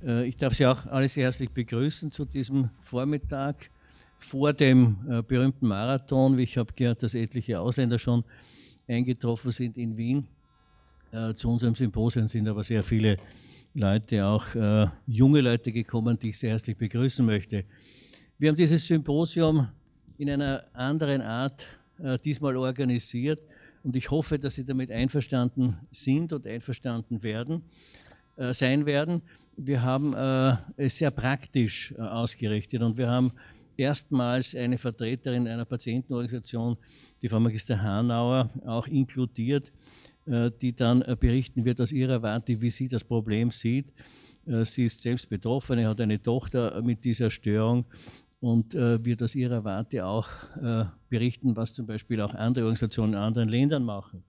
Ich darf Sie auch alle sehr herzlich begrüßen zu diesem Vormittag vor dem berühmten Marathon. Ich habe gehört, dass etliche Ausländer schon eingetroffen sind in Wien. Zu unserem Symposium sind aber sehr viele Leute, auch junge Leute gekommen, die ich sehr herzlich begrüßen möchte. Wir haben dieses Symposium in einer anderen Art diesmal organisiert und ich hoffe, dass Sie damit einverstanden sind und einverstanden sein werden. Wir haben es sehr praktisch ausgerichtet und wir haben erstmals eine Vertreterin einer Patientenorganisation, die Frau Magister Hanauer, auch inkludiert, die dann berichten wird aus ihrer Warte, wie sie das Problem sieht. Sie ist selbst Betroffene, hat eine Tochter mit dieser Störung und wird aus ihrer Warte auch berichten, was zum Beispiel auch andere Organisationen in anderen Ländern machen.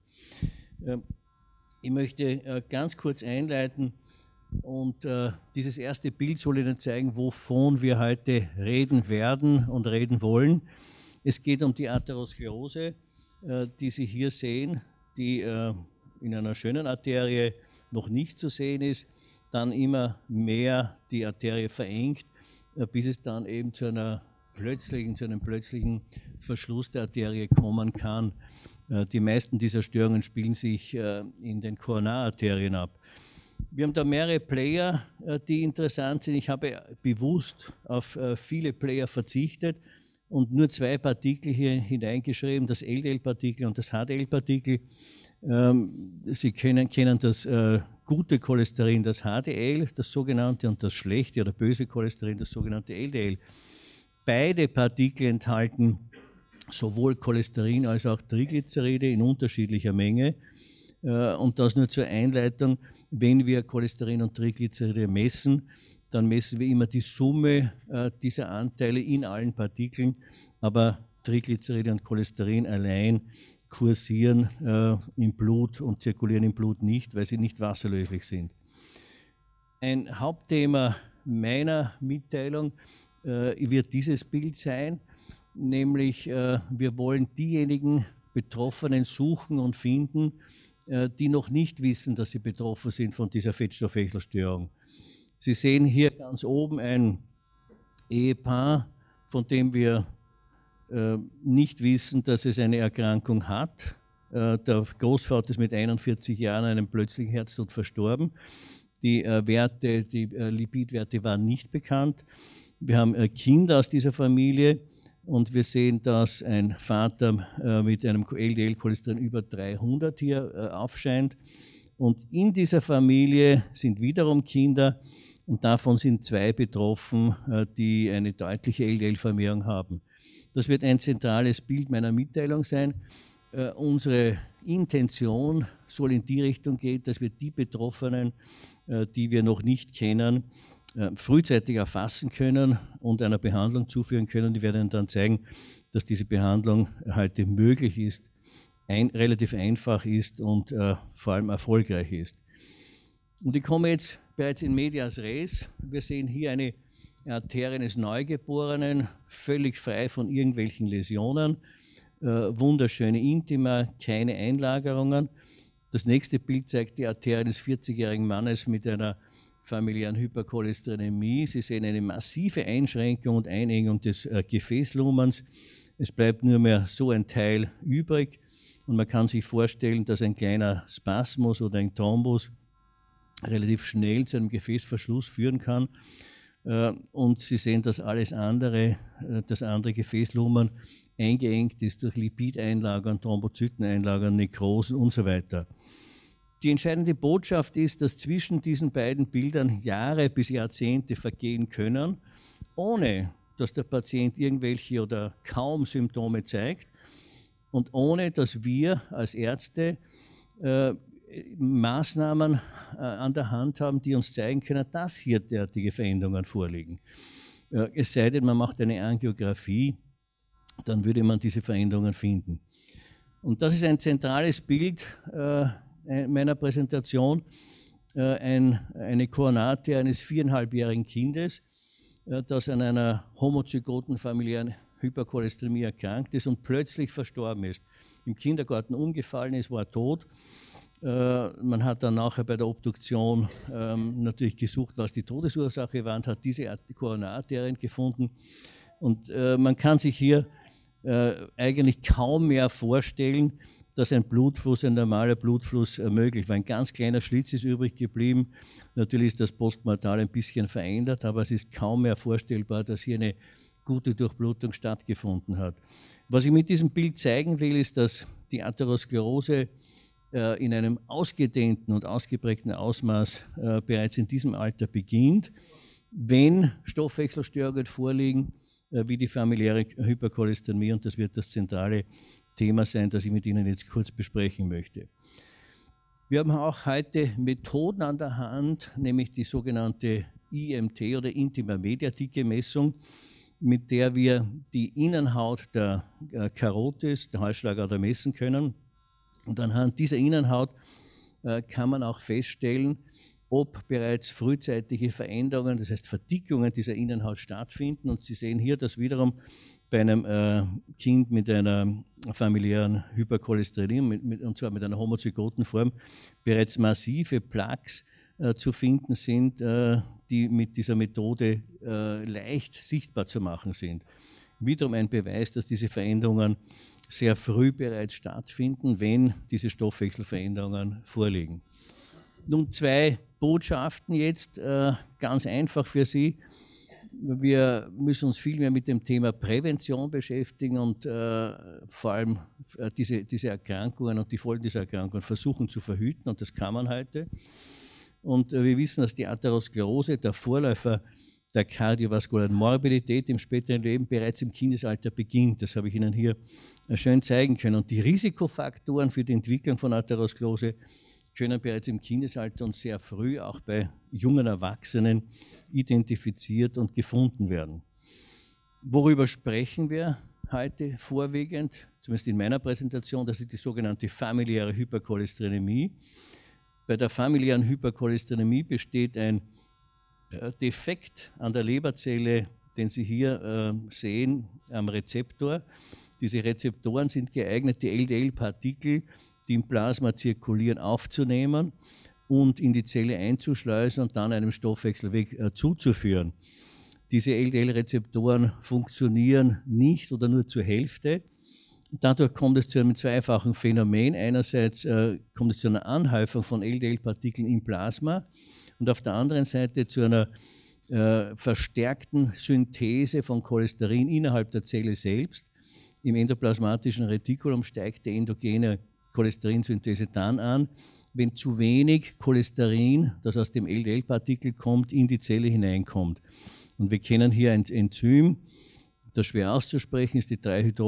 Ich möchte ganz kurz einleiten und dieses erste Bild soll Ihnen zeigen, wovon wir heute reden werden und reden wollen. Es geht um die Atherosklerose, die Sie hier sehen, die in einer schönen Arterie noch nicht zu sehen ist, dann immer mehr die Arterie verengt, bis es dann eben zu einem plötzlichen Verschluss der Arterie kommen kann. Die meisten dieser Störungen spielen sich in den Koronararterien ab. Wir haben da mehrere Player, die interessant sind. Ich habe bewusst auf viele Player verzichtet und nur zwei Partikel hier hineingeschrieben, das LDL-Partikel und das HDL-Partikel. Sie kennen das gute Cholesterin, das HDL, das sogenannte, und das schlechte oder böse Cholesterin, das sogenannte LDL. Beide Partikel enthalten sowohl Cholesterin als auch Triglyceride in unterschiedlicher Menge. Und das nur zur Einleitung: Wenn wir Cholesterin und Triglyceride messen, dann messen wir immer die Summe dieser Anteile in allen Partikeln, aber Triglyceride und Cholesterin allein kursieren im Blut und zirkulieren im Blut nicht, weil sie nicht wasserlöslich sind. Ein Hauptthema meiner Mitteilung wird dieses Bild sein, nämlich wir wollen diejenigen Betroffenen suchen und finden, die noch nicht wissen, dass sie betroffen sind von dieser Fettstoffwechselstörung. Sie sehen hier ganz oben ein Ehepaar, von dem wir nicht wissen, dass es eine Erkrankung hat. Der Großvater ist mit 41 Jahren an einem plötzlichen Herztod verstorben. Die Lipidwerte waren nicht bekannt. Wir haben Kinder aus dieser Familie. Und wir sehen, dass ein Vater mit einem LDL-Cholesterin über 300 hier aufscheint. Und in dieser Familie sind wiederum Kinder und davon sind zwei betroffen, die eine deutliche LDL-Vermehrung haben. Das wird ein zentrales Bild meiner Mitteilung sein. Unsere Intention soll in die Richtung gehen, dass wir die Betroffenen, die wir noch nicht kennen, frühzeitig erfassen können und einer Behandlung zuführen können. Die werden dann zeigen, dass diese Behandlung heute möglich ist, relativ einfach ist und vor allem erfolgreich ist. Und ich komme jetzt bereits in medias res. Wir sehen hier eine Arterie eines Neugeborenen, völlig frei von irgendwelchen Läsionen, wunderschöne Intima, keine Einlagerungen. Das nächste Bild zeigt die Arterie eines 40-jährigen Mannes mit einer familiären Hypercholesterinämie. Sie sehen eine massive Einschränkung und Einengung des Gefäßlumens. Es bleibt nur mehr so ein Teil übrig und man kann sich vorstellen, dass ein kleiner Spasmus oder ein Thrombus relativ schnell zu einem Gefäßverschluss führen kann. Und Sie sehen, dass das andere Gefäßlumen eingeengt ist durch Lipideinlagern, Thrombozyteneinlagern, Nekrosen und so weiter. Die entscheidende Botschaft ist, dass zwischen diesen beiden Bildern Jahre bis Jahrzehnte vergehen können, ohne dass der Patient irgendwelche oder kaum Symptome zeigt und ohne dass wir als Ärzte Maßnahmen an der Hand haben, die uns zeigen können, dass hier derartige Veränderungen vorliegen. Es sei denn, man macht eine Angiografie, dann würde man diese Veränderungen finden. Und das ist ein zentrales Bild meiner Präsentation, eine Koronararterie eines 4,5-jährigen Kindes, das an einer homozygoten familiären Hypercholesterinämie erkrankt ist und plötzlich verstorben ist. Im Kindergarten umgefallen ist, war tot Man hat dann nachher bei der Obduktion natürlich gesucht, was die Todesursache war, und hat diese Koronararterien gefunden. Und man kann sich hier eigentlich kaum mehr vorstellen, dass ein Blutfluss, ein normaler Blutfluss möglich war. Ein ganz kleiner Schlitz ist übrig geblieben. Natürlich ist das postmortal ein bisschen verändert, aber es ist kaum mehr vorstellbar, dass hier eine gute Durchblutung stattgefunden hat. Was ich mit diesem Bild zeigen will, ist, dass die Atherosklerose in einem ausgedehnten und ausgeprägten Ausmaß bereits in diesem Alter beginnt, wenn Stoffwechselstörungen vorliegen, wie die familiäre Hypercholesterinämie, und das wird das zentrale Thema sein, das ich mit Ihnen jetzt kurz besprechen möchte. Wir haben auch heute Methoden an der Hand, nämlich die sogenannte IMT oder Intima-Media-Dicke-Messung, mit der wir die Innenhaut der Karotis, der Halsschlagader, messen können. Und anhand dieser Innenhaut kann man auch feststellen, ob bereits frühzeitige Veränderungen, das heißt Verdickungen dieser Innenhaut stattfinden. Und Sie sehen hier, dass wiederum bei einem Kind mit einer familiären Hypercholesterinämie, und zwar mit einer homozygoten Form, bereits massive Plaques zu finden sind, die mit dieser Methode leicht sichtbar zu machen sind. Wiederum ein Beweis, dass diese Veränderungen sehr früh bereits stattfinden, wenn diese Stoffwechselveränderungen vorliegen. Nun 2 Botschaften jetzt, ganz einfach für Sie. Wir müssen uns viel mehr mit dem Thema Prävention beschäftigen und vor allem diese Erkrankungen und die Folgen dieser Erkrankungen versuchen zu verhüten, und das kann man heute. Und wir wissen, dass die Atherosklerose, der Vorläufer der kardiovaskulären Morbidität im späteren Leben, bereits im Kindesalter beginnt. Das habe ich Ihnen hier schön zeigen können. Und die Risikofaktoren für die Entwicklung von Atherosklerose können bereits im Kindesalter und sehr früh auch bei jungen Erwachsenen identifiziert und gefunden werden. Worüber sprechen wir heute vorwiegend, zumindest in meiner Präsentation? Das ist die sogenannte familiäre Hypercholesterinämie. Bei der familiären Hypercholesterinämie besteht ein Defekt an der Leberzelle, den Sie hier sehen am Rezeptor. Diese Rezeptoren sind geeignet, die LDL-Partikel, die im Plasma zirkulieren, aufzunehmen und in die Zelle einzuschleusen und dann einem Stoffwechselweg zuzuführen. Diese LDL-Rezeptoren funktionieren nicht oder nur zur Hälfte. Dadurch kommt es zu einem zweifachen Phänomen. Einerseits kommt es zu einer Anhäufung von LDL-Partikeln im Plasma und auf der anderen Seite zu einer verstärkten Synthese von Cholesterin innerhalb der Zelle selbst. Im endoplasmatischen Retikulum steigt die endogene Cholesterinsynthese dann an, wenn zu wenig Cholesterin, das aus dem LDL-Partikel kommt, in die Zelle hineinkommt. Und wir kennen hier ein Enzym, das schwer auszusprechen ist, die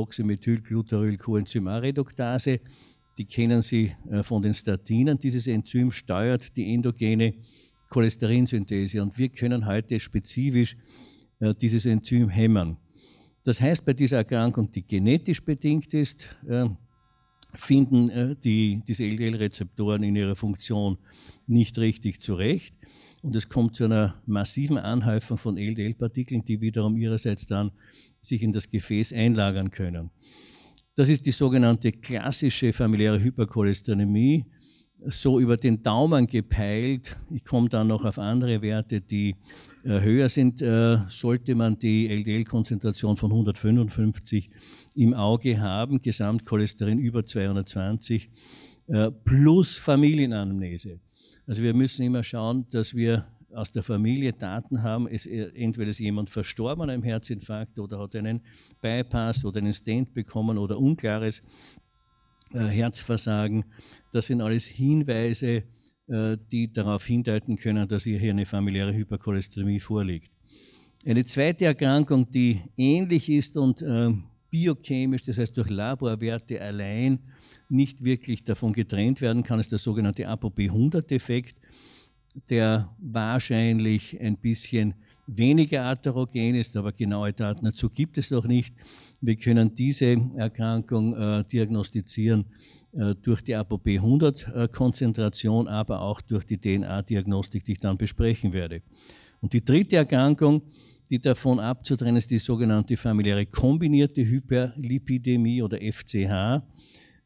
3-Hydroxymethylglutaryl-Coenzym-A-Reduktase. Die kennen Sie von den Statinen. Dieses Enzym steuert die endogene Cholesterinsynthese und wir können heute spezifisch dieses Enzym hämmern. Das heißt, bei dieser Erkrankung, die genetisch bedingt ist, finden diese LDL-Rezeptoren in ihrer Funktion nicht richtig zurecht und es kommt zu einer massiven Anhäufung von LDL-Partikeln, die wiederum ihrerseits dann sich in das Gefäß einlagern können. Das ist die sogenannte klassische familiäre Hypercholesterinämie, so über den Daumen gepeilt. Ich komme dann noch auf andere Werte, die höher sind. Sollte man die LDL-Konzentration von 155 im Auge haben, Gesamtcholesterin über 220, plus Familienanamnese. Also wir müssen immer schauen, dass wir aus der Familie Daten haben, entweder ist jemand verstorben an einem Herzinfarkt oder hat einen Bypass oder einen Stent bekommen oder unklares Herzversagen. Das sind alles Hinweise, die darauf hindeuten können, dass hier eine familiäre Hypercholesterinämie vorliegt. Eine zweite Erkrankung, die ähnlich ist und biochemisch, das heißt durch Laborwerte allein nicht wirklich davon getrennt werden kann, ist der sogenannte ApoB100-Defekt, der wahrscheinlich ein bisschen weniger atherogen ist, aber genaue Daten dazu gibt es noch nicht. Wir können diese Erkrankung diagnostizieren durch die ApoB100-Konzentration, aber auch durch die DNA-Diagnostik, die ich dann besprechen werde. Und die dritte Erkrankung, die davon abzutrennen ist, die sogenannte familiäre kombinierte Hyperlipidämie oder FCH.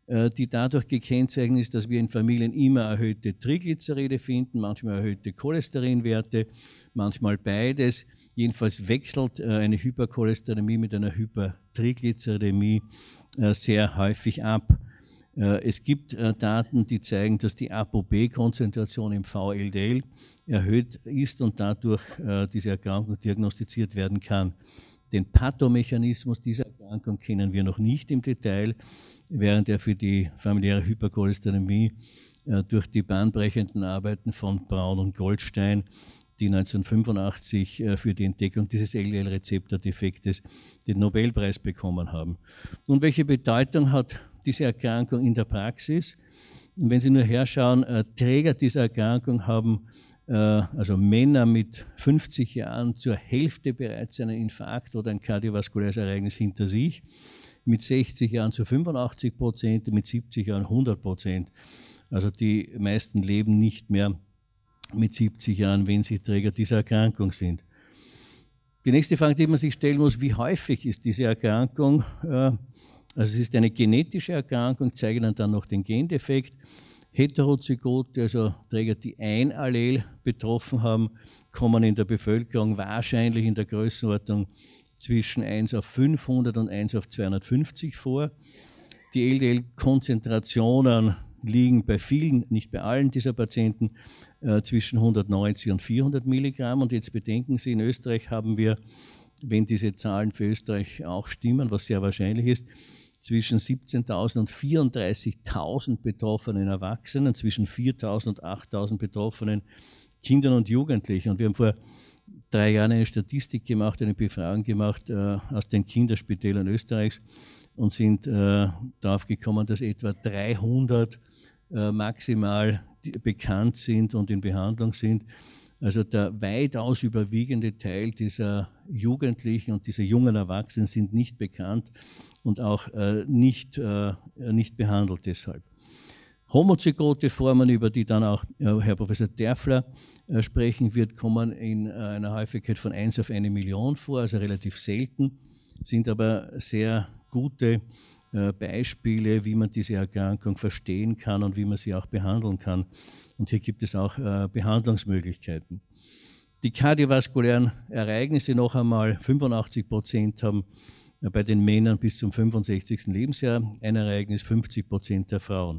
die dadurch gekennzeichnet ist, dass wir in Familien immer erhöhte Triglyceride finden, manchmal erhöhte Cholesterinwerte, manchmal beides. Jedenfalls wechselt eine Hypercholesterinämie mit einer Hypertriglyceridämie sehr häufig ab. Es gibt Daten, die zeigen, dass die ApoB-Konzentration im VLDL erhöht ist und dadurch diese Erkrankung diagnostiziert werden kann. Den Pathomechanismus dieser Erkrankung kennen wir noch nicht im Detail, während er für die familiäre Hypercholesterinämie durch die bahnbrechenden Arbeiten von Braun und Goldstein, die 1985 für die Entdeckung dieses LDL-Rezeptor-Defektes den Nobelpreis bekommen haben. Nun, welche Bedeutung hat diese Erkrankung in der Praxis? Und wenn Sie nur herschauen, Träger dieser Erkrankung haben also Männer mit 50 Jahren zur Hälfte bereits einen Infarkt oder ein kardiovaskuläres Ereignis hinter sich, mit 60 Jahren zu 85%, mit 70 Jahren 100%. Also die meisten leben nicht mehr mit 70 Jahren, wenn sie Träger dieser Erkrankung sind. Die nächste Frage, die man sich stellen muss, wie häufig ist diese Erkrankung? Also es ist eine genetische Erkrankung, zeige dann noch den Gendefekt. Heterozygote, also Träger, die ein Allel betroffen haben, kommen in der Bevölkerung wahrscheinlich in der Größenordnung zwischen 1 auf 500 und 1 auf 250 vor. Die LDL-Konzentrationen liegen bei vielen, nicht bei allen dieser Patienten, zwischen 190 und 400 Milligramm. Und jetzt bedenken Sie, in Österreich haben wir, wenn diese Zahlen für Österreich auch stimmen, was sehr wahrscheinlich ist, zwischen 17.000 und 34.000 betroffenen Erwachsenen, zwischen 4.000 und 8.000 betroffenen Kindern und Jugendlichen. Und wir haben vor 3 Jahren eine Statistik gemacht, eine Befragung gemacht aus den Kinderspitälern Österreichs und sind darauf gekommen, dass etwa 300 maximal bekannt sind und in Behandlung sind. Also der weitaus überwiegende Teil dieser Jugendlichen und dieser jungen Erwachsenen sind nicht bekannt und auch nicht behandelt deshalb. Homozygote Formen, über die dann auch Herr Professor Derfler sprechen wird, kommen in einer Häufigkeit von 1 auf 1 Million vor, also relativ selten, sind aber sehr gute Beispiele, wie man diese Erkrankung verstehen kann und wie man sie auch behandeln kann. Und hier gibt es auch Behandlungsmöglichkeiten. Die kardiovaskulären Ereignisse noch einmal, 85% haben bei den Männern bis zum 65. Lebensjahr ein Ereignis, 50% der Frauen.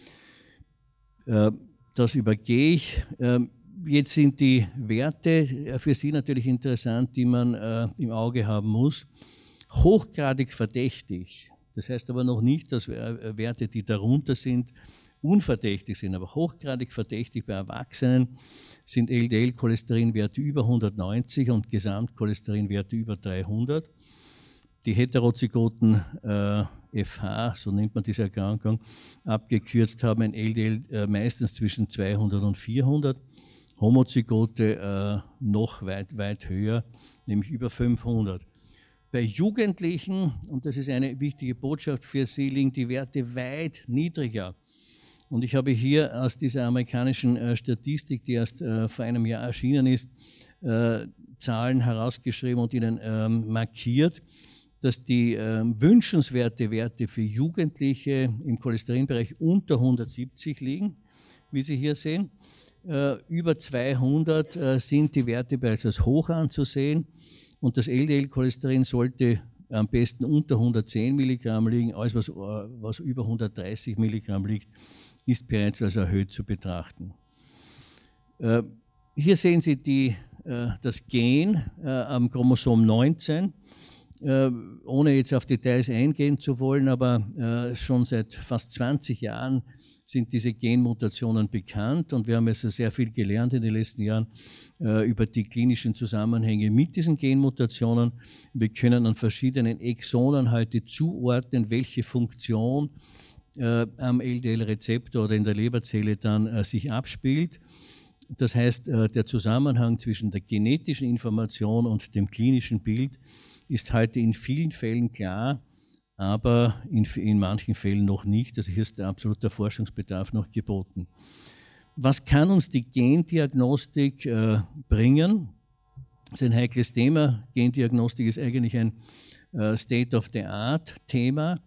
Das übergehe ich. Jetzt sind die Werte für Sie natürlich interessant, die man im Auge haben muss. Hochgradig verdächtig, das heißt aber noch nicht, dass Werte, die darunter sind, unverdächtig sind, aber hochgradig verdächtig bei Erwachsenen sind LDL-Cholesterinwerte über 190 und Gesamtcholesterinwerte über 300. Die heterozygoten FH, so nennt man diese Erkrankung, abgekürzt haben ein LDL meistens zwischen 200 und 400, Homozygote noch weit höher, nämlich über 500. Bei Jugendlichen, und das ist eine wichtige Botschaft für Sie, liegen die Werte weit niedriger. Und ich habe hier aus dieser amerikanischen Statistik, die erst vor einem Jahr erschienen ist, Zahlen herausgeschrieben und Ihnen markiert, dass die wünschenswerte Werte für Jugendliche im Cholesterinbereich unter 170 liegen, wie Sie hier sehen. Über 200 sind die Werte bereits als hoch anzusehen und das LDL-Cholesterin sollte am besten unter 110 Milligramm liegen. Alles, was über 130 Milligramm liegt, ist bereits als erhöht zu betrachten. Hier sehen Sie das Gen am Chromosom 19. Ohne jetzt auf Details eingehen zu wollen, aber schon seit fast 20 Jahren sind diese Genmutationen bekannt und wir haben also sehr viel gelernt in den letzten Jahren über die klinischen Zusammenhänge mit diesen Genmutationen. Wir können an verschiedenen Exonen heute zuordnen, welche Funktion am LDL-Rezeptor oder in der Leberzelle dann sich abspielt. Das heißt, der Zusammenhang zwischen der genetischen Information und dem klinischen Bild ist heute in vielen Fällen klar, aber in manchen Fällen noch nicht. Also hier ist der absolute Forschungsbedarf noch geboten. Was kann uns die Gendiagnostik bringen? Das ist ein heikles Thema. Gendiagnostik ist eigentlich ein State-of-the-Art-Thema.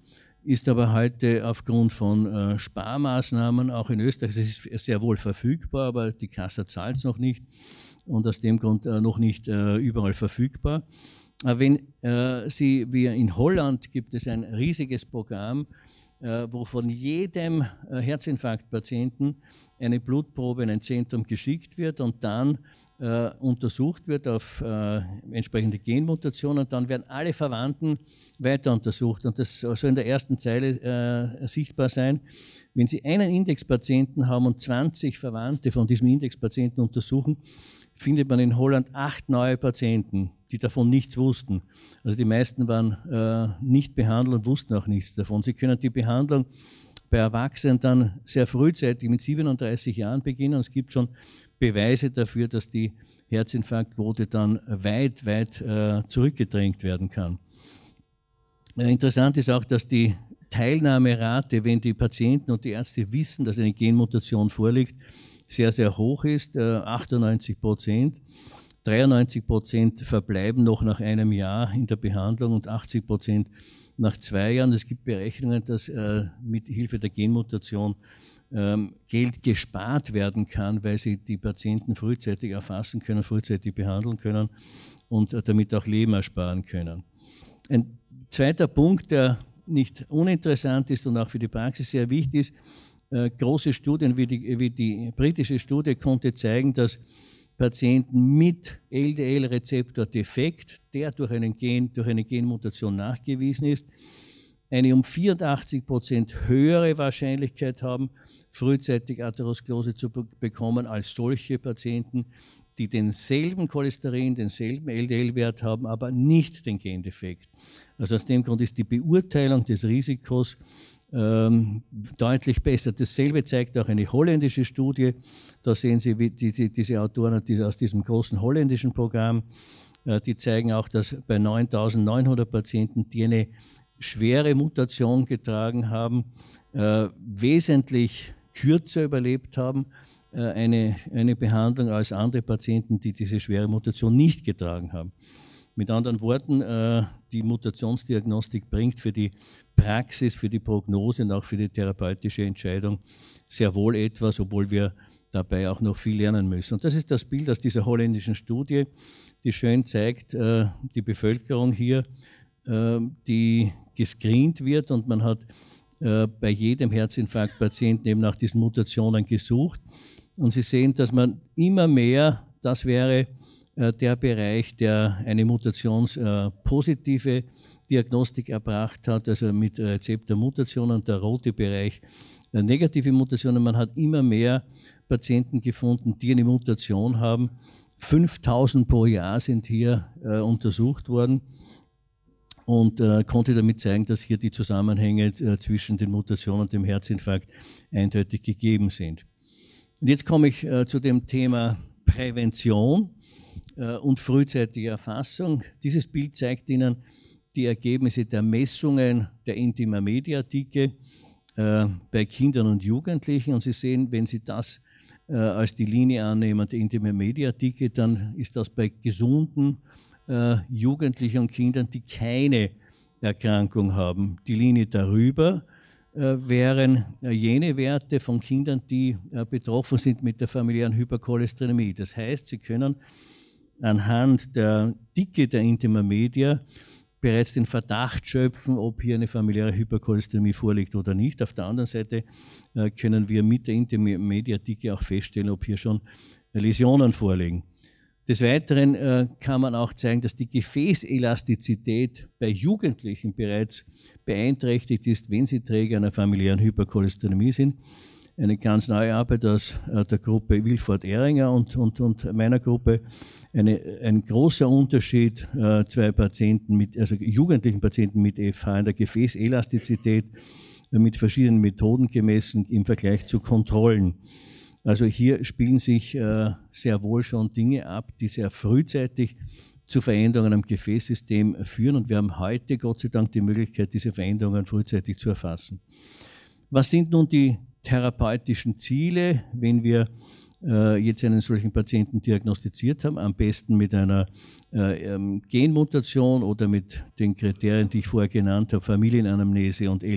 ist aber heute aufgrund von Sparmaßnahmen auch in Österreich, es ist sehr wohl verfügbar, aber die Kasse zahlt es noch nicht und aus dem Grund noch nicht überall verfügbar. Aber wenn wie in Holland gibt es ein riesiges Programm, wo von jedem Herzinfarktpatienten eine Blutprobe in ein Zentrum geschickt wird und dann untersucht wird auf entsprechende Genmutationen und dann werden alle Verwandten weiter untersucht und das soll in der ersten Zeile sichtbar sein. Wenn Sie einen Indexpatienten haben und 20 Verwandte von diesem Indexpatienten untersuchen, findet man in Holland 8 neue Patienten, die davon nichts wussten. Also die meisten waren nicht behandelt und wussten auch nichts davon. Sie können die Behandlung bei Erwachsenen dann sehr frühzeitig mit 37 Jahren beginnen. Es gibt schon Beweise dafür, dass die Herzinfarktquote dann weit zurückgedrängt werden kann. Interessant ist auch, dass die Teilnahmerate, wenn die Patienten und die Ärzte wissen, dass eine Genmutation vorliegt, sehr, sehr hoch ist, 98%. 93% verbleiben noch nach einem Jahr in der Behandlung und 80% nach 2 Jahren. Es gibt Berechnungen, dass mit Hilfe der Genmutation Geld gespart werden kann, weil sie die Patienten frühzeitig erfassen können, frühzeitig behandeln können und damit auch Leben ersparen können. Ein zweiter Punkt, der nicht uninteressant ist und auch für die Praxis sehr wichtig ist, große Studien wie die britische Studie konnte zeigen, dass Patienten mit LDL-Rezeptor-Defekt, der durch eine Genmutation nachgewiesen ist, eine um 84% höhere Wahrscheinlichkeit haben, frühzeitig Atherosklerose zu bekommen als solche Patienten, die denselben Cholesterin, denselben LDL-Wert haben, aber nicht den Gendefekt. Also aus dem Grund ist die Beurteilung des Risikos deutlich besser. Dasselbe zeigt auch eine holländische Studie. Da sehen Sie wie diese Autoren aus diesem großen holländischen Programm, die zeigen auch, dass bei 9.900 Patienten, die eine schwere Mutation getragen haben, wesentlich kürzer überlebt haben, eine Behandlung als andere Patienten, die diese schwere Mutation nicht getragen haben. Mit anderen Worten, die Mutationsdiagnostik bringt für die Praxis, für die Prognose und auch für die therapeutische Entscheidung sehr wohl etwas, obwohl wir dabei auch noch viel lernen müssen. Und das ist das Bild aus dieser holländischen Studie, die schön zeigt, die Bevölkerung hier, die gescreent wird und man hat bei jedem Herzinfarktpatienten eben nach diesen Mutationen gesucht. Und Sie sehen, dass man immer mehr, das wäre der Bereich, der eine mutationspositive Diagnostik erbracht hat, also mit Rezeptormutationen, der rote Bereich negative Mutationen. Man hat immer mehr Patienten gefunden, die eine Mutation haben. 5.000 pro Jahr sind hier untersucht worden und konnte damit zeigen, dass hier die Zusammenhänge zwischen den Mutationen und dem Herzinfarkt eindeutig gegeben sind. Und jetzt komme ich zu dem Thema Prävention und frühzeitige Erfassung. Dieses Bild zeigt Ihnen die Ergebnisse der Messungen der Intima-Media-Dicke bei Kindern und Jugendlichen. Und Sie sehen, wenn Sie das als die Linie annehmen, die Intima-Media-Dicke, dann ist das bei gesunden Jugendlichen und Kindern, die keine Erkrankung haben. Die Linie darüber wären jene Werte von Kindern, die betroffen sind mit der familiären Hypercholesterinämie. Das heißt, Sie können anhand der Dicke der Intima Media bereits den Verdacht schöpfen, ob hier eine familiäre Hypercholesterinämie vorliegt oder nicht. Auf der anderen Seite können wir mit der Intima Media Dicke auch feststellen, ob hier schon Läsionen vorliegen. Des Weiteren kann man auch zeigen, dass die Gefäßelastizität bei Jugendlichen bereits beeinträchtigt ist, wenn sie Träger einer familiären Hypercholesterinämie sind. Eine ganz neue Arbeit aus der Gruppe Wilford-Ehringer und meiner Gruppe. Ein großer Unterschied, zwei Patienten also jugendlichen Patienten mit FH in der Gefäßelastizität mit verschiedenen Methoden gemessen im Vergleich zu Kontrollen. Also hier spielen sich sehr wohl schon Dinge ab, die sehr frühzeitig zu Veränderungen am Gefäßsystem führen und wir haben heute Gott sei Dank die Möglichkeit, diese Veränderungen frühzeitig zu erfassen. Was sind nun die therapeutischen Ziele, wenn wir jetzt einen solchen Patienten diagnostiziert haben, am besten mit einer Genmutation oder mit den Kriterien, die ich vorher genannt habe, Familienanamnese und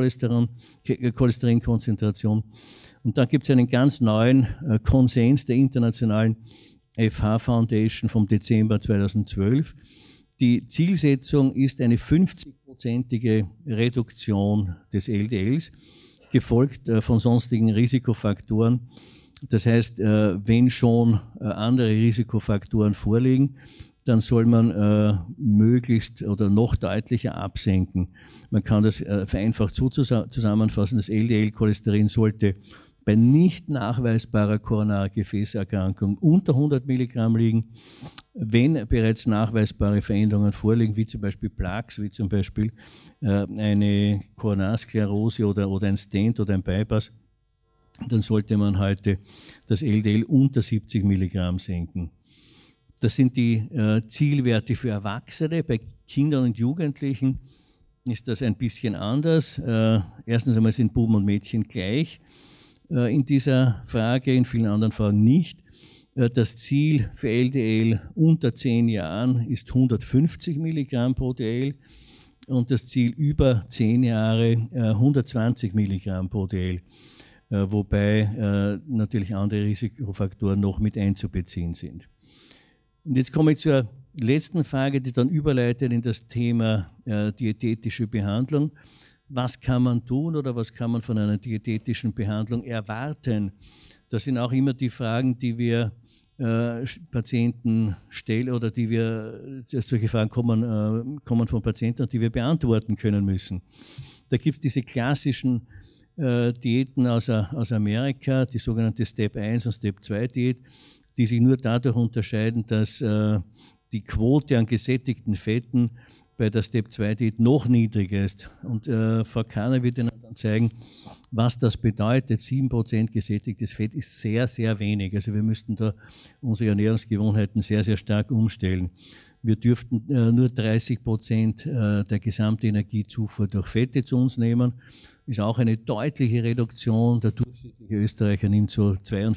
LDL-Cholesterinkonzentration. Und da gibt es einen ganz neuen Konsens der internationalen FH Foundation vom Dezember 2012. Die Zielsetzung ist eine 50-prozentige Reduktion des LDLs, gefolgt von sonstigen Risikofaktoren. Das heißt, wenn schon andere Risikofaktoren vorliegen, dann soll man möglichst oder noch deutlicher absenken. Man kann das vereinfacht so zusammenfassen, das LDL-Cholesterin sollte bei nicht nachweisbarer koronarer Gefäßerkrankung unter 100 Milligramm liegen. Wenn bereits nachweisbare Veränderungen vorliegen, wie zum Beispiel Plaques, wie zum Beispiel eine Koronarsklerose oder ein Stent oder ein Bypass, dann sollte man heute das LDL unter 70 Milligramm senken. Das sind die Zielwerte für Erwachsene. Bei Kindern und Jugendlichen ist das ein bisschen anders. Erstens einmal sind Buben und Mädchen gleich in dieser Frage, in vielen anderen Fragen nicht. Das Ziel für LDL unter 10 Jahren ist 150 Milligramm pro DL und das Ziel über 10 Jahre 120 Milligramm pro DL, wobei natürlich andere Risikofaktoren noch mit einzubeziehen sind. Und jetzt komme ich zur letzten Frage, die dann überleitet in das Thema diätetische Behandlung. Was kann man tun oder was kann man von einer diätetischen Behandlung erwarten? Das sind auch immer die Fragen, die wir Patienten stellen oder solche Fragen kommen von Patienten, die wir beantworten können müssen. Da gibt es diese klassischen Diäten aus Amerika, die sogenannte Step 1 und Step 2 Diät, die sich nur dadurch unterscheiden, dass die Quote an gesättigten Fetten bei der Step-2-Diät noch niedriger ist. Und Frau Kahner wird Ihnen dann zeigen, was das bedeutet. 7% gesättigtes Fett ist sehr, sehr wenig. Also wir müssten da unsere Ernährungsgewohnheiten sehr, sehr stark umstellen. Wir dürften nur 30% der gesamten Energiezufuhr durch Fette zu uns nehmen. Ist auch eine deutliche Reduktion. Der durchschnittliche Österreicher nimmt so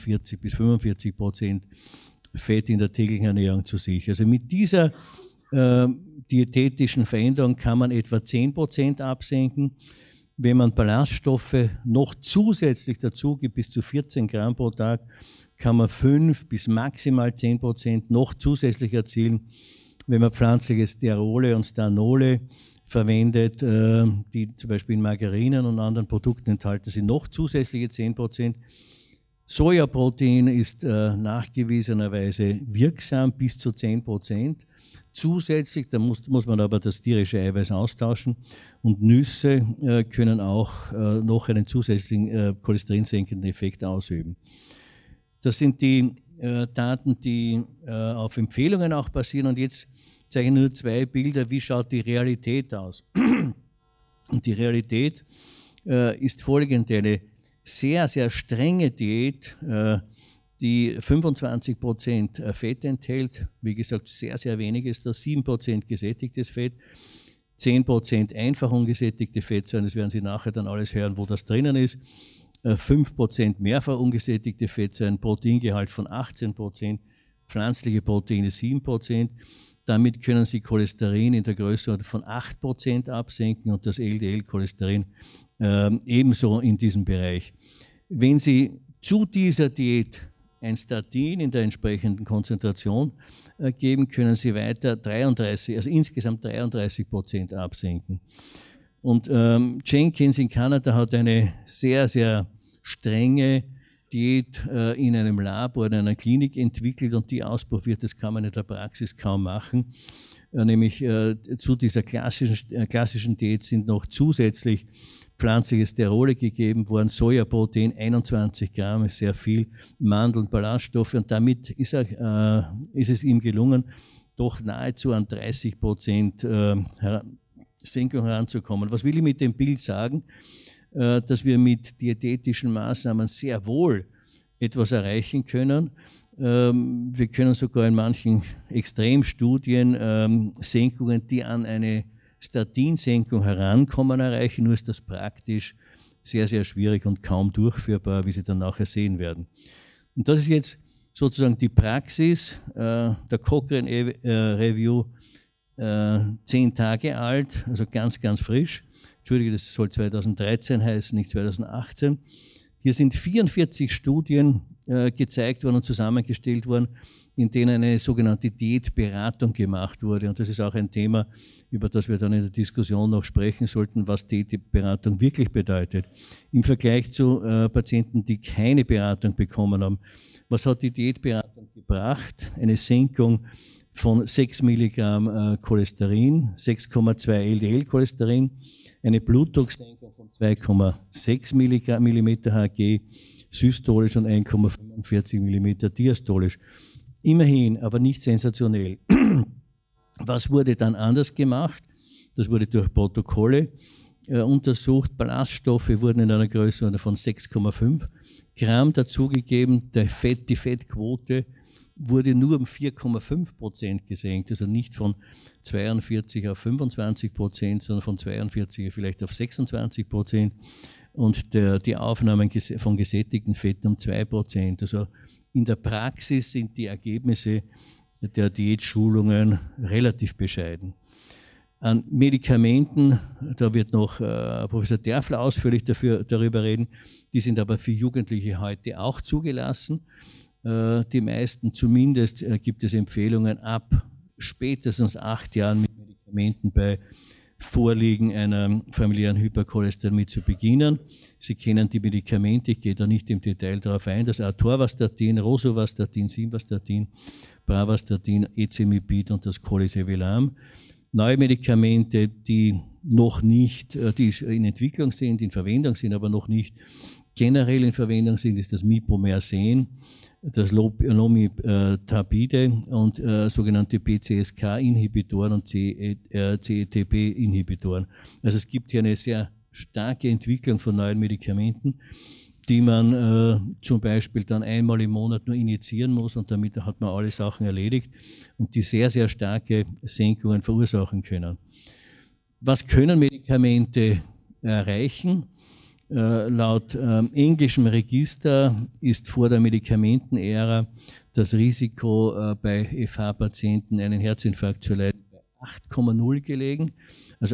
42-45% Fett in der täglichen Ernährung zu sich. Also mit dieser diätetischen Veränderung kann man etwa 10% absenken. Wenn man Ballaststoffe noch zusätzlich dazu gibt, bis zu 14 Gramm pro Tag, kann man 5 bis maximal 10% noch zusätzlich erzielen. Wenn man pflanzliche Sterole und Stanole verwendet, die zum Beispiel in Margarinen und anderen Produkten enthalten sind, noch zusätzliche 10%. Sojaprotein ist nachgewiesenerweise wirksam bis zu 10%. Zusätzlich, da muss man aber das tierische Eiweiß austauschen und Nüsse können auch noch einen zusätzlichen cholesterinsenkenden Effekt ausüben. Das sind die Daten, die auf Empfehlungen auch basieren und jetzt zeige ich nur 2 Bilder, wie schaut die Realität aus. Und die Realität ist folgende, eine sehr, sehr strenge Diät, die 25% Fett enthält, wie gesagt, sehr, sehr wenig ist das, 7% gesättigtes Fett, 10% einfach ungesättigte Fettsäuren, das werden Sie nachher dann alles hören, wo das drinnen ist, 5% mehrfach ungesättigte Fettsäuren, Proteingehalt von 18%, pflanzliche Proteine 7%, damit können Sie Cholesterin in der Größenordnung von 8% absenken und das LDL-Cholesterin ebenso in diesem Bereich. Wenn Sie zu dieser Diät ein Statin in der entsprechenden Konzentration geben, können Sie weiter insgesamt 33% absenken. Und Jenkins in Kanada hat eine sehr, sehr strenge Diät in einem Labor, in einer Klinik entwickelt und die ausprobiert, das kann man in der Praxis kaum machen. Nämlich zu dieser klassischen Diät sind noch zusätzlich pflanzliche Sterole gegeben worden, Sojaprotein 21 Gramm, ist sehr viel, Mandeln, Ballaststoffe und damit ist es ihm gelungen, doch nahezu an 30% Senkung heranzukommen. Was will ich mit dem Bild sagen? Dass wir mit diätetischen Maßnahmen sehr wohl etwas erreichen können. Wir können sogar in manchen Extremstudien Senkungen, die an eine Statinsenkung herankommen, erreichen. Nur ist das praktisch sehr, sehr schwierig und kaum durchführbar, wie Sie dann nachher sehen werden. Und das ist jetzt sozusagen die Praxis, der Cochrane Review, 10 Tage alt, also ganz, ganz frisch. Entschuldige, das soll 2013 heißen, nicht 2018. Hier sind 44 Studien gezeigt worden und zusammengestellt worden, in denen eine sogenannte Diätberatung gemacht wurde. Und das ist auch ein Thema, über das wir dann in der Diskussion noch sprechen sollten, was Diätberatung wirklich bedeutet. Im Vergleich zu Patienten, die keine Beratung bekommen haben. Was hat die Diätberatung gebracht? Eine Senkung von 6 Milligramm Cholesterin, 6,2 LDL-Cholesterin, eine Blutdrucksenkung von 2,6 Millimeter Hg systolisch und 1,45 Millimeter diastolisch. Immerhin, aber nicht sensationell. Was wurde dann anders gemacht? Das wurde durch Protokolle untersucht. Ballaststoffe wurden in einer Größe von 6,5 Gramm dazugegeben. Die Fettquote wurde nur um 4,5% gesenkt, also nicht von 42 auf 25%, sondern von 42 vielleicht auf 26%. Und die Aufnahmen von gesättigten Fetten um 2%. Also in der Praxis sind die Ergebnisse der Diätschulungen relativ bescheiden. An Medikamenten, da wird noch Professor Derfler ausführlich darüber reden, die sind aber für Jugendliche heute auch zugelassen. Die meisten, zumindest gibt es Empfehlungen, ab spätestens 8 Jahren mit Medikamenten bei Vorliegen einer familiären Hypercholesterämie zu beginnen. Sie kennen die Medikamente, ich gehe da nicht im Detail darauf ein, das Atorvastatin, Rosuvastatin, Simvastatin, Pravastatin, Ecemipid und das Colisevilam. Neue Medikamente, die noch nicht, die in Entwicklung sind, in Verwendung sind, aber noch nicht generell in Verwendung sind, ist das Mipomersen, das Lomitabide und sogenannte PCSK-Inhibitoren und CETP-Inhibitoren. Also es gibt hier eine sehr starke Entwicklung von neuen Medikamenten, die man zum Beispiel dann einmal im Monat nur injizieren muss und damit hat man alle Sachen erledigt und die sehr, sehr starke Senkungen verursachen können. Was können Medikamente erreichen? Laut englischem Register ist vor der Medikamentenära das Risiko bei FH-Patienten einen Herzinfarkt zu leiden bei 8,0 gelegen, also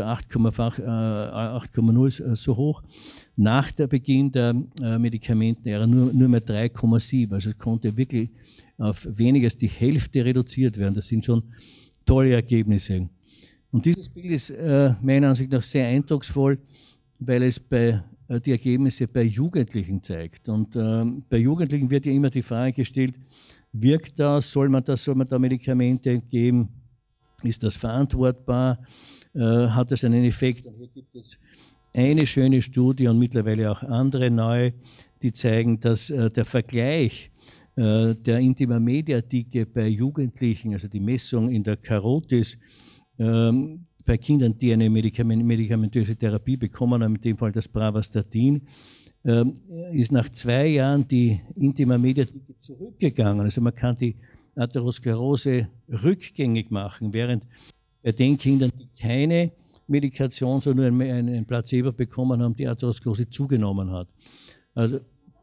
8,0 so hoch. Nach der Beginn der Medikamentenära nur mehr 3,7, also es konnte wirklich auf weniger als die Hälfte reduziert werden. Das sind schon tolle Ergebnisse. Und dieses Bild ist meiner Ansicht nach sehr eindrucksvoll, weil es die Ergebnisse bei Jugendlichen zeigt. Und bei Jugendlichen wird ja immer die Frage gestellt, wirkt das, soll man da Medikamente geben, ist das verantwortbar, hat das einen Effekt? Und hier gibt es eine schöne Studie und mittlerweile auch andere neue, die zeigen, dass der Vergleich der Intima-Media-Dicke bei Jugendlichen, also die Messung in der Karotis, bei Kindern, die eine medikamentöse Therapie bekommen haben, in dem Fall das Pravastatin, ist nach 2 Jahren die Intima-Media-Dicke zurückgegangen. Also man kann die Atherosklerose rückgängig machen, während bei den Kindern, die keine Medikation, sondern nur ein Placebo bekommen haben, die Atherosklerose zugenommen hat. Also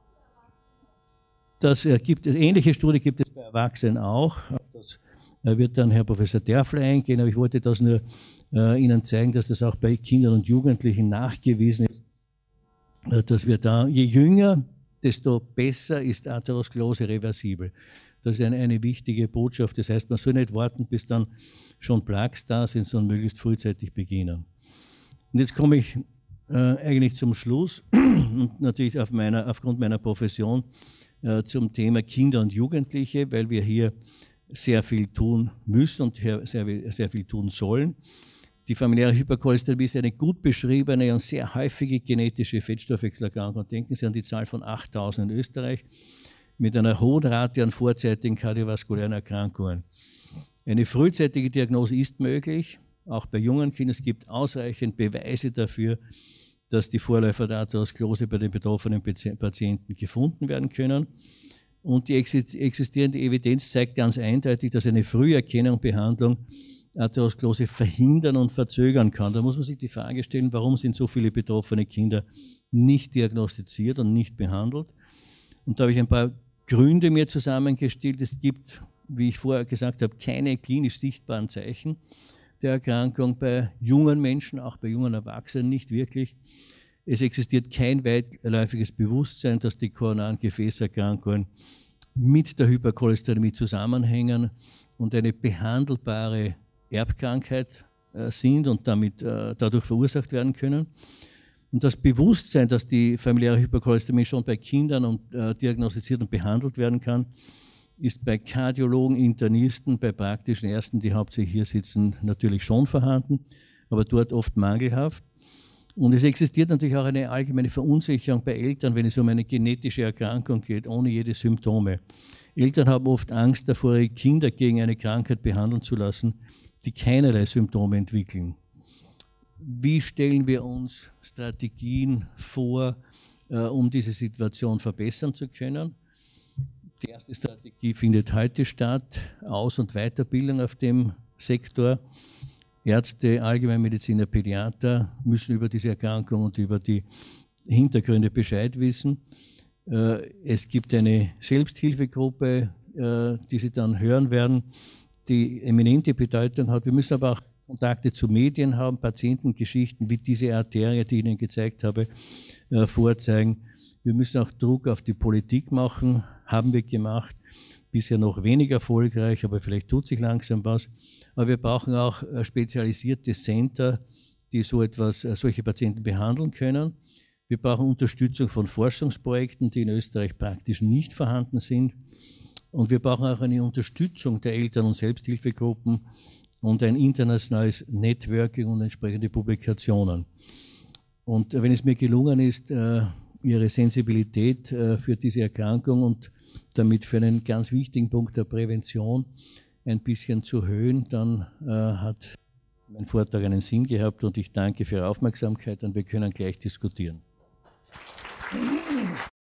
ähnliche Studie gibt es bei Erwachsenen auch. Das wird dann Herr Professor Derfler eingehen, aber ich wollte das nur Ihnen zeigen, dass das auch bei Kindern und Jugendlichen nachgewiesen ist, dass wir da, je jünger, desto besser ist Atherosklerose reversibel. Das ist eine wichtige Botschaft. Das heißt, man soll nicht warten, bis dann schon Plaques da sind, sondern möglichst frühzeitig beginnen. Und jetzt komme ich eigentlich zum Schluss und natürlich aufgrund meiner Profession zum Thema Kinder und Jugendliche, weil wir hier sehr viel tun müssen und sehr viel tun sollen. Die familiäre Hypercholesterämie ist eine gut beschriebene und sehr häufige genetische Fettstoffwechselerkrankung. Denken Sie an die Zahl von 8.000 in Österreich mit einer hohen Rate an vorzeitigen kardiovaskulären Erkrankungen. Eine frühzeitige Diagnose ist möglich, auch bei jungen Kindern. Es gibt ausreichend Beweise dafür, dass die Vorläufer der Atherosklerose bei den betroffenen Patienten gefunden werden können. Und die existierende Evidenz zeigt ganz eindeutig, dass eine Früherkennung und Behandlung Atherosklerose verhindern und verzögern kann. Da muss man sich die Frage stellen, warum sind so viele betroffene Kinder nicht diagnostiziert und nicht behandelt? Und da habe ich ein paar Gründe mir zusammengestellt. Es gibt, wie ich vorher gesagt habe, keine klinisch sichtbaren Zeichen der Erkrankung bei jungen Menschen, auch bei jungen Erwachsenen nicht wirklich. Es existiert kein weitläufiges Bewusstsein, dass die koronaren Gefäßerkrankungen mit der Hypercholesterinämie zusammenhängen und eine behandelbare Erbkrankheit sind und dadurch verursacht werden können. Und das Bewusstsein, dass die familiäre Hypercholesterinämie schon bei Kindern diagnostiziert und behandelt werden kann, ist bei Kardiologen, Internisten, bei praktischen Ärzten, die hauptsächlich hier sitzen, natürlich schon vorhanden, aber dort oft mangelhaft. Und es existiert natürlich auch eine allgemeine Verunsicherung bei Eltern, wenn es um eine genetische Erkrankung geht, ohne jede Symptome. Eltern haben oft Angst davor, ihre Kinder gegen eine Krankheit behandeln zu lassen, die keinerlei Symptome entwickeln. Wie stellen wir uns Strategien vor, um diese Situation verbessern zu können? Die erste Strategie findet heute statt, Aus- und Weiterbildung auf dem Sektor. Ärzte, Allgemeinmediziner, Pädiater müssen über diese Erkrankung und über die Hintergründe Bescheid wissen. Es gibt eine Selbsthilfegruppe, die Sie dann hören werden, die eminente Bedeutung hat. Wir müssen aber auch Kontakte zu Medien haben, Patientengeschichten wie diese Arterie, die ich Ihnen gezeigt habe, vorzeigen. Wir müssen auch Druck auf die Politik machen, haben wir gemacht. Bisher noch wenig erfolgreich, aber vielleicht tut sich langsam was. Aber wir brauchen auch spezialisierte Center, die solche Patienten behandeln können. Wir brauchen Unterstützung von Forschungsprojekten, die in Österreich praktisch nicht vorhanden sind. Und wir brauchen auch eine Unterstützung der Eltern- und Selbsthilfegruppen und ein internationales Networking und entsprechende Publikationen. Und wenn es mir gelungen ist, Ihre Sensibilität für diese Erkrankung und damit für einen ganz wichtigen Punkt der Prävention ein bisschen zu erhöhen, dann hat mein Vortrag einen Sinn gehabt und ich danke für Ihre Aufmerksamkeit und wir können gleich diskutieren.